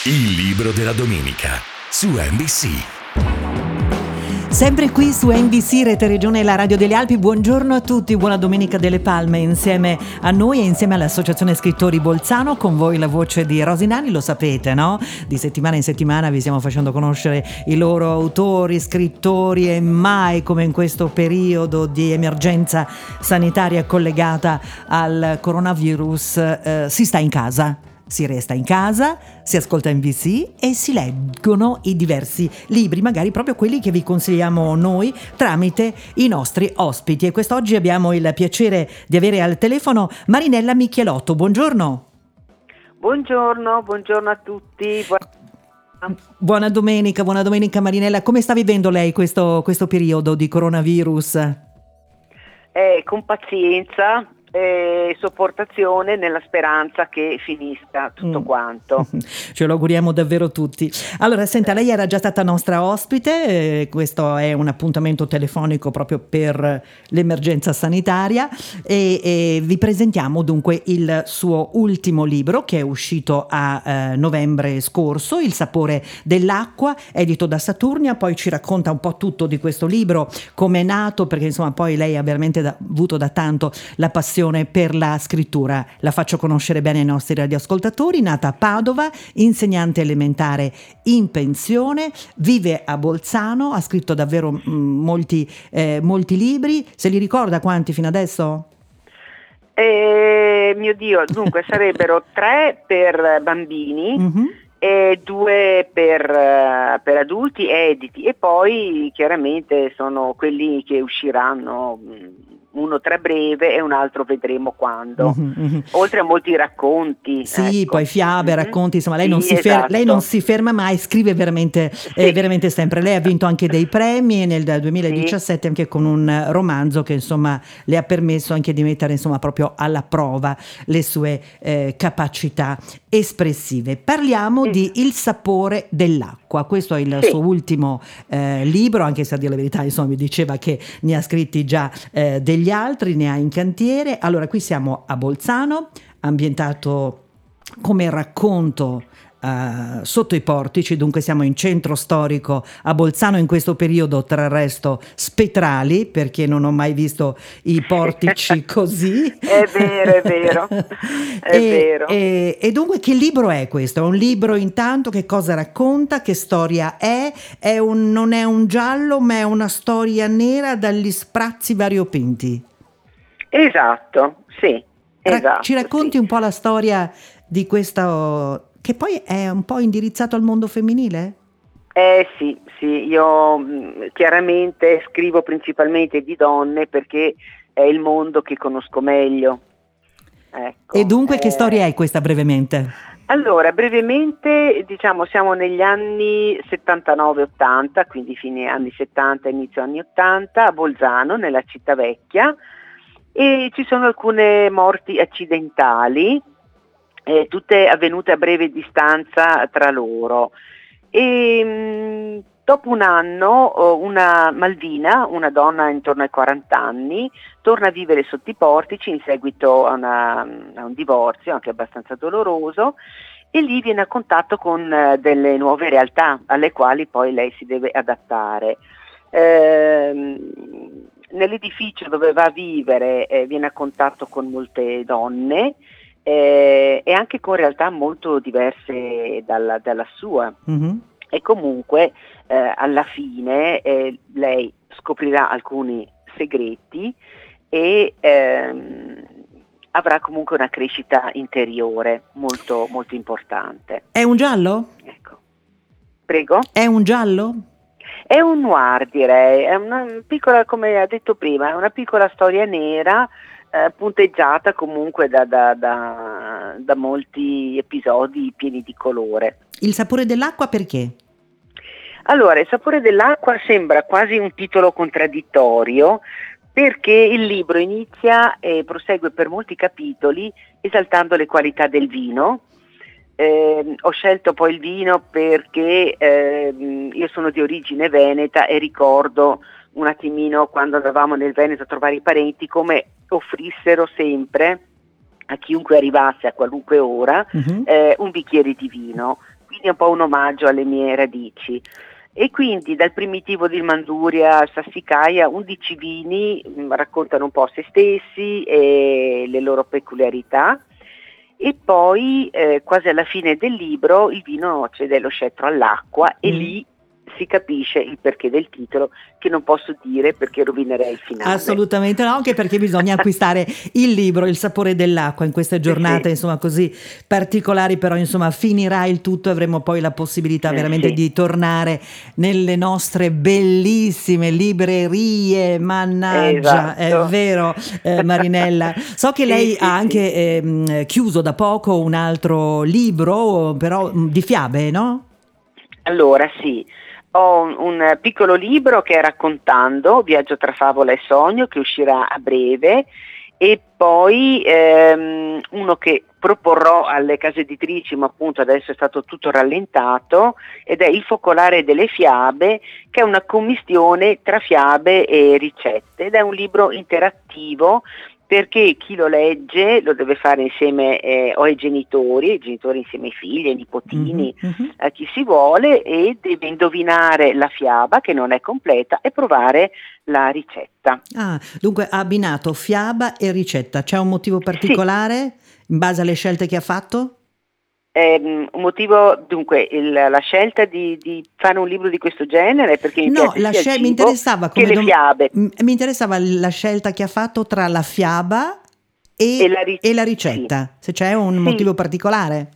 Il libro della domenica su NBC. Sempre qui su NBC Rete Regione, la radio delle Alpi. Buongiorno a tutti, buona Domenica delle Palme insieme a noi e insieme all'Associazione Scrittori Bolzano. Con voi la voce di Rosinani, lo sapete, no? Di settimana in settimana vi stiamo facendo conoscere i loro autori, scrittori, e mai come in questo periodo di emergenza sanitaria collegata al coronavirus si sta in casa. Si resta in casa, si ascolta NBC e si leggono i diversi libri, magari proprio quelli che vi consigliamo noi tramite i nostri ospiti. E quest'oggi abbiamo il piacere di avere al telefono Marinella Michielotto. Buongiorno. Buongiorno a tutti. Buona domenica Marinella. Come sta vivendo lei questo periodo di coronavirus? Con pazienza e sopportazione, nella speranza che finisca tutto quanto. Ce lo auguriamo davvero tutti. Allora, senta, lei era già stata nostra ospite, questo è un appuntamento telefonico proprio per l'emergenza sanitaria e vi presentiamo dunque il suo ultimo libro che è uscito a novembre scorso, Il sapore dell'acqua, edito da Saturnia. Poi ci racconta un po' tutto di questo libro, come è nato, perché insomma poi lei ha veramente avuto da tanto la passione per la scrittura. La faccio conoscere bene ai nostri radioascoltatori. Nata a Padova, insegnante elementare in pensione, vive a Bolzano, ha scritto davvero molti libri. Se li ricorda quanti fino adesso? Mio Dio, dunque sarebbero 3 per bambini e 2 per adulti editi, e poi chiaramente sono quelli che usciranno, uno tra breve e un altro vedremo quando, oltre a molti racconti. Sì, ecco. Poi fiabe, racconti, insomma lei, Sì, non si esatto. lei non si ferma mai, scrive veramente, veramente sempre. Lei ha vinto anche dei premi nel 2017 anche con un romanzo che insomma le ha permesso anche di mettere insomma proprio alla prova le sue capacità espressive. Parliamo di Il sapore dell'acqua. Questo è il suo ultimo libro, anche se a dire la verità insomma mi diceva che ne ha scritti già degli altri, ne ha in cantiere. Allora, qui siamo a Bolzano, ambientato come racconto sotto i portici, dunque siamo in centro storico a Bolzano in questo periodo, tra il resto spettrali, perché non ho mai visto i portici così. È vero. E dunque che libro è questo? È un libro, intanto, che cosa racconta, che storia è? Non è un giallo, ma è una storia nera dagli sprazzi variopinti. Esatto, sì. Esatto, ci racconti un po' la storia di questo, che poi è un po' indirizzato al mondo femminile? Sì, io chiaramente scrivo principalmente di donne perché è il mondo che conosco meglio. Ecco, e dunque che storia è questa, brevemente? Allora, brevemente, diciamo, siamo negli anni 79-80, quindi fine anni 70, inizio anni 80, a Bolzano, nella città vecchia, e ci sono alcune morti accidentali, tutte avvenute a breve distanza tra loro. E dopo un anno una Malvina, una donna intorno ai 40 anni, torna a vivere sotto i portici in seguito a un divorzio anche abbastanza doloroso, e lì viene a contatto con delle nuove realtà alle quali poi lei si deve adattare. Nell'edificio dove va a vivere viene a contatto con molte donne e anche con realtà molto diverse dalla sua. E comunque alla fine lei scoprirà alcuni segreti e avrà comunque una crescita interiore molto, molto importante. È un giallo? Ecco. Prego? È un giallo? È un noir, direi, è una piccola, come ha detto prima, è una piccola storia nera, punteggiata comunque da molti episodi pieni di colore. Il sapore dell'acqua perché? Allora, Il sapore dell'acqua sembra quasi un titolo contraddittorio, perché il libro inizia e prosegue per molti capitoli esaltando le qualità del vino. Ho scelto poi il vino perché io sono di origine veneta e ricordo un attimino quando andavamo nel Veneto a trovare i parenti come offrissero sempre a chiunque arrivasse a qualunque ora un bicchiere di vino. quindi è un po' un omaggio alle mie radici. E quindi dal Primitivo di Manduria al Sassicaia 11 vini raccontano un po' se stessi e le loro peculiarità, e poi quasi alla fine del libro il vino cede lo scettro all'acqua e lì si capisce il perché del titolo, che non posso dire perché rovinerei il finale. Assolutamente no, anche perché bisogna acquistare il libro Il sapore dell'acqua in queste giornate insomma così particolari, però insomma finirà il tutto e avremo poi la possibilità veramente di tornare nelle nostre bellissime librerie, mannaggia, è vero Marinella. So che lei ha anche chiuso da poco un altro libro, però di fiabe, no? Allora sì, ho un piccolo libro che è Raccontando, viaggio tra favola e sogno, che uscirà a breve, e poi uno che proporrò alle case editrici, ma appunto adesso è stato tutto rallentato, ed è Il focolare delle fiabe, che è una commistione tra fiabe e ricette, ed è un libro interattivo, perché chi lo legge lo deve fare insieme o ai genitori insieme ai figli, ai nipotini, a chi si vuole, e deve indovinare la fiaba, che non è completa, e provare la ricetta. Dunque ha abbinato fiaba e ricetta. C'è un motivo particolare in base alle scelte che ha fatto? Un motivo, dunque, la scelta di fare un libro di questo genere, perché mi piace sia il cibo che le fiabe. Mi interessava la scelta che ha fatto tra la fiaba e la ricetta, se c'è un motivo particolare.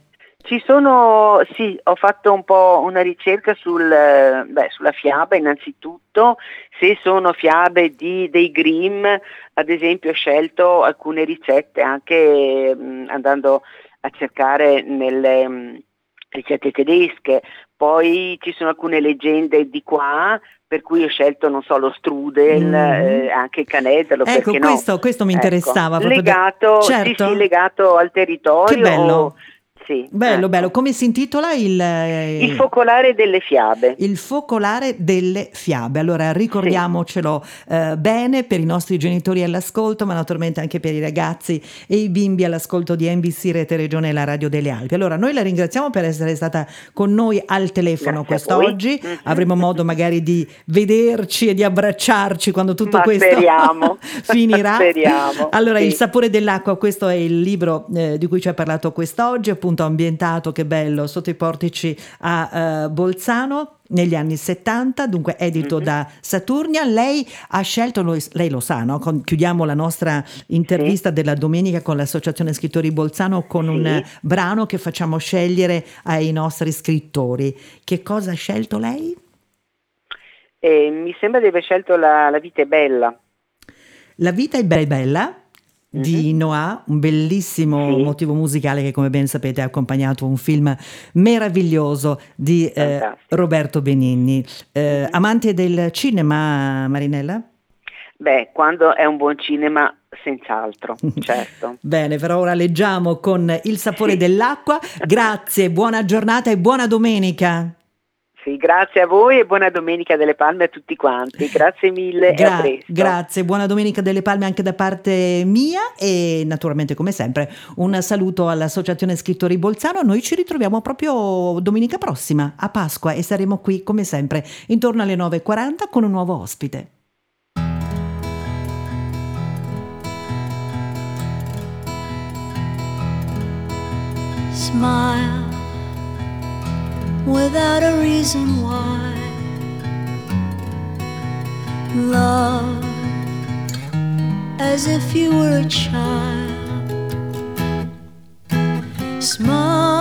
Ho fatto un po' una ricerca sulla fiaba innanzitutto, se sono fiabe dei Grimm, ad esempio ho scelto alcune ricette anche andando a cercare nelle ricette tedesche, poi ci sono alcune leggende di qua, per cui ho scelto, non so, lo strudel, anche il canedalo, ecco, perché questo mi interessava. Legato, legato al territorio. Che bello. Sì, bello. Come si intitola Il focolare delle fiabe. Il focolare delle fiabe. Allora ricordiamocelo bene per i nostri genitori all'ascolto, ma naturalmente anche per i ragazzi e i bimbi all'ascolto di NBC Rete Regione e la Radio delle Alpi. Allora noi la ringraziamo per essere stata con noi al telefono quest'oggi. Avremo modo magari di vederci e di abbracciarci quando tutto questo finirà. Speriamo. Allora Il sapore dell'acqua, questo è il libro di cui ci ha parlato quest'oggi, appunto ambientato, che bello, sotto i portici a Bolzano negli anni 70, dunque edito da Saturnia. Lei ha scelto, lei lo sa, no? Chiudiamo la nostra intervista della domenica con l'Associazione Scrittori Bolzano con un brano che facciamo scegliere ai nostri scrittori. Che cosa ha scelto lei? Mi sembra di aver scelto La vita è bella. La vita è bella di Noah, un bellissimo motivo musicale che, come ben sapete, ha accompagnato un film meraviglioso di Roberto Benigni. Amante del cinema, Marinella? Beh, quando è un buon cinema, senz'altro, certo. Bene, per ora leggiamo con Il sapore dell'acqua. Grazie, buona giornata e buona domenica. Sì, grazie a voi e buona Domenica delle Palme a tutti quanti. Grazie mille e a presto. Grazie, buona Domenica delle Palme anche da parte mia e naturalmente, come sempre, un saluto all'Associazione Scrittori Bolzano. Noi ci ritroviamo proprio domenica prossima a Pasqua e saremo qui come sempre intorno alle 9:40 con un nuovo ospite. Smile without a reason why. Love as if you were a child. Smile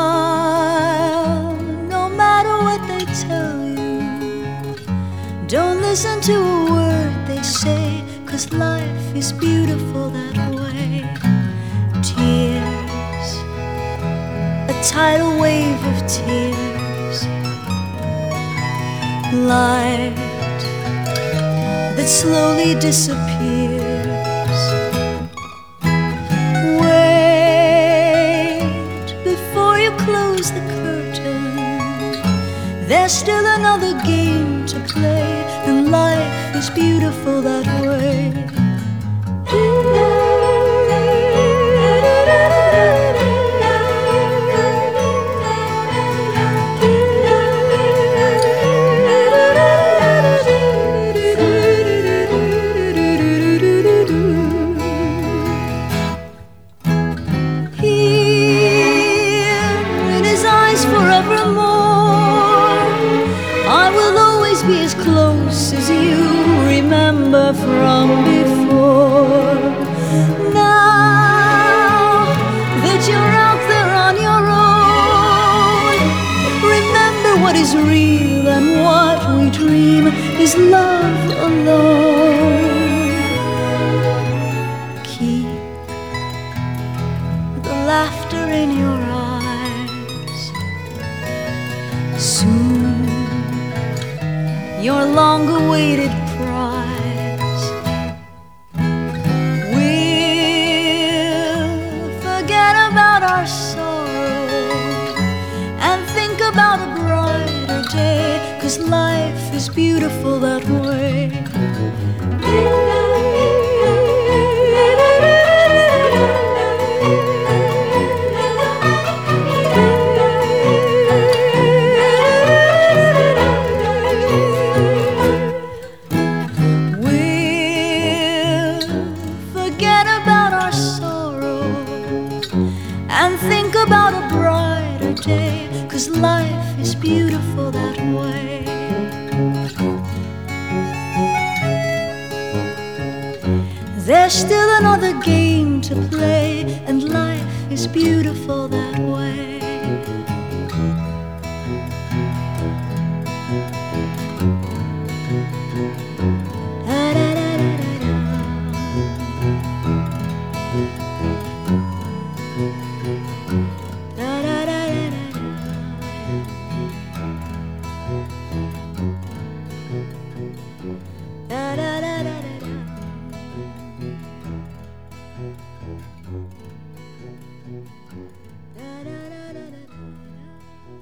no matter what they tell you. Don't listen to a word they say, 'cause life is beautiful that way. Tears, a tidal wave of tears. Light that slowly disappears. Wait before you close the curtain. There's still another game to play, and life is beautiful that way. what is real and what we dream is love alone. Keep the laughter in your eyes. Soon your long-awaited prize will forget about our sorrow and think about a brighter day, 'cause life is beautiful that way. Think about a brighter day, 'cause life is beautiful that way. There's still another game to play, and life is beautiful that way.